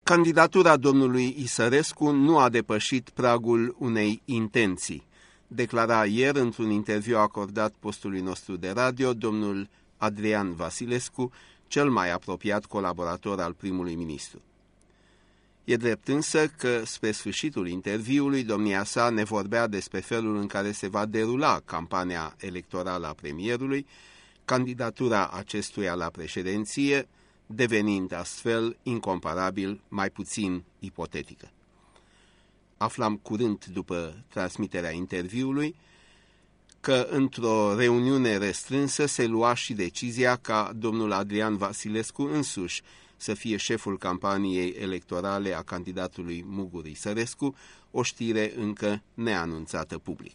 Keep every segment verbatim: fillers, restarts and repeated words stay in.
Candidatura domnului Isărescu nu a depășit pragul unei intenții, declara ieri într-un interviu acordat postului nostru de radio domnul Adrian Vasilescu, cel mai apropiat colaborator al primului ministru. E drept însă că, spre sfârșitul interviului, domnia sa ne vorbea despre felul în care se va derula campania electorală a premierului, candidatura acestuia la președinție, devenind astfel incomparabil mai puțin ipotetică. Aflam curând după transmiterea interviului că într-o reuniune restrânsă se lua și decizia ca domnul Adrian Vasilescu însuși să fie șeful campaniei electorale a candidatului Mugur Isărescu, o știre încă neanunțată public.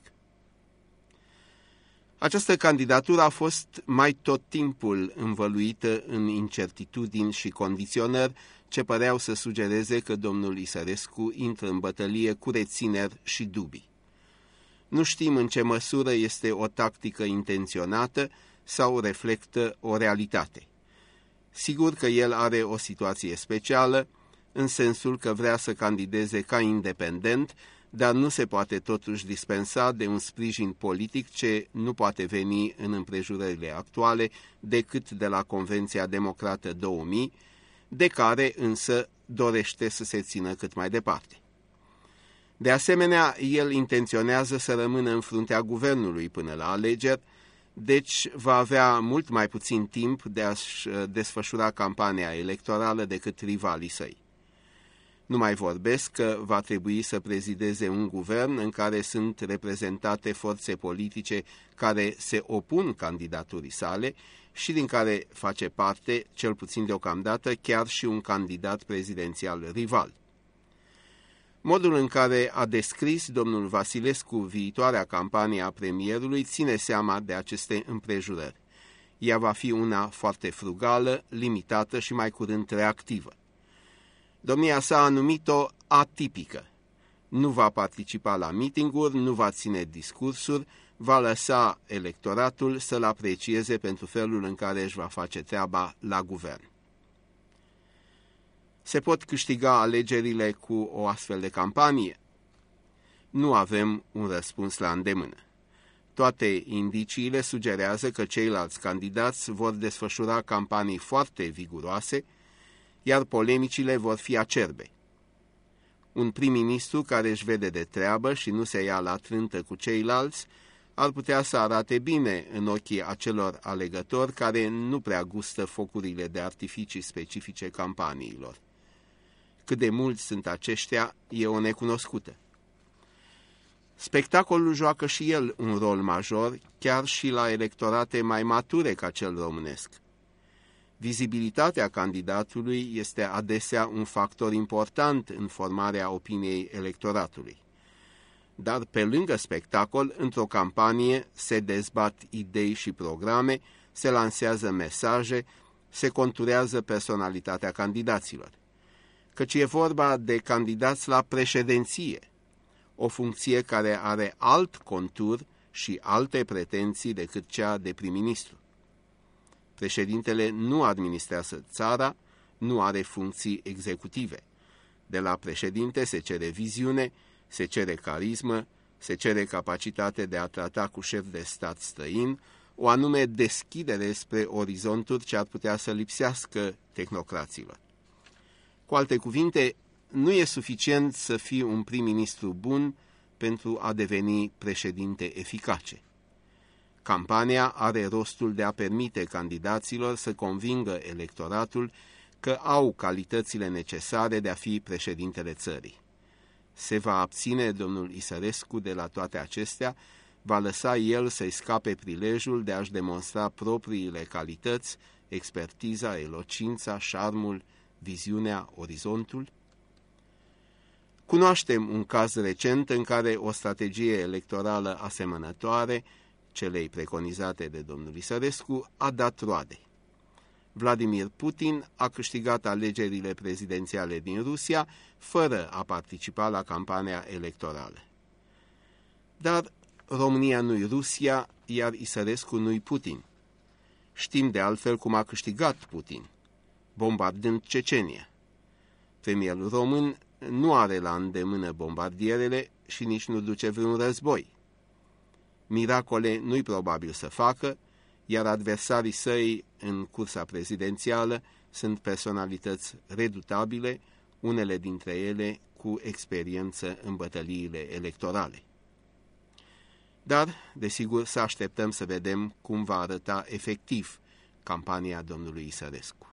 Această candidatură a fost mai tot timpul învăluită în incertitudini și condiționări ce păreau să sugereze că domnul Isărescu intră în bătălie cu rețineri și dubii. Nu știm în ce măsură este o tactică intenționată sau reflectă o realitate. Sigur că el are o situație specială, în sensul că vrea să candideze ca independent, dar nu se poate totuși dispensa de un sprijin politic ce nu poate veni în împrejurările actuale decât de la Convenția Democrată două mii, de care însă dorește să se țină cât mai departe. De asemenea, el intenționează să rămână în fruntea guvernului până la alegeri, deci va avea mult mai puțin timp de a-și desfășura campania electorală decât rivalii săi. Nu mai vorbesc că va trebui să prezideze un guvern în care sunt reprezentate forțe politice care se opun candidaturii sale și din care face parte, cel puțin deocamdată, chiar și un candidat prezidențial rival. Modul în care a descris domnul Vasilescu viitoarea campanie a premierului ține seama de aceste împrejurări. Ea va fi una foarte frugală, limitată și mai curând reactivă. Domnia sa a numit-o atipică. Nu va participa la mitinguri, nu va ține discursuri, va lăsa electoratul să-l aprecieze pentru felul în care își va face treaba la guvern. Se pot câștiga alegerile cu o astfel de campanie? Nu avem un răspuns la îndemână. Toate indiciile sugerează că ceilalți candidați vor desfășura campanii foarte viguroase, iar polemicile vor fi acerbe. Un prim-ministru care își vede de treabă și nu se ia la trântă cu ceilalți ar putea să arate bine în ochii acelor alegători care nu prea gustă focurile de artificii specifice campaniilor. Cât de mulți sunt aceștia e o necunoscută. Spectacolul joacă și el un rol major, chiar și la electorate mai mature ca cel românesc. Vizibilitatea candidatului este adesea un factor important în formarea opiniei electoratului. Dar pe lângă spectacol, într-o campanie se dezbat idei și programe, se lansează mesaje, se conturează personalitatea candidaților. Căci e vorba de candidați la președinție, o funcție care are alt contur și alte pretenții decât cea de prim-ministru. Președintele nu administrează țara, nu are funcții executive. De la președinte se cere viziune, se cere carismă, se cere capacitate de a trata cu șef de stat străin, o anume deschidere spre orizonturi ce ar putea să lipsească tehnocraților. Cu alte cuvinte, nu e suficient să fii un prim-ministru bun pentru a deveni președinte eficace. Campania are rostul de a permite candidaților să convingă electoratul că au calitățile necesare de a fi președintele țării. Se va abține domnul Isărescu de la toate acestea, va lăsa el să-i scape prilejul de a-și demonstra propriile calități, expertiza, elocința, șarmul, viziunea, orizontul? Cunoaștem un caz recent în care o strategie electorală asemănătoare, celei preconizate de domnul Isărescu, a dat roade. Vladimir Putin a câștigat alegerile prezidențiale din Rusia fără a participa la campania electorală. Dar România nu-i Rusia, iar Isărescu nu-i Putin. Știm de altfel cum a câștigat Putin, bombardând Cecenia. Premierul român nu are la îndemână bombardierele și nici nu duce vreun război. Miracole nu-i probabil să facă, iar adversarii săi în cursa prezidențială sunt personalități redutabile, unele dintre ele cu experiență în bătăliile electorale. Dar, desigur, să așteptăm să vedem cum va arăta efectiv campania domnului Isărescu.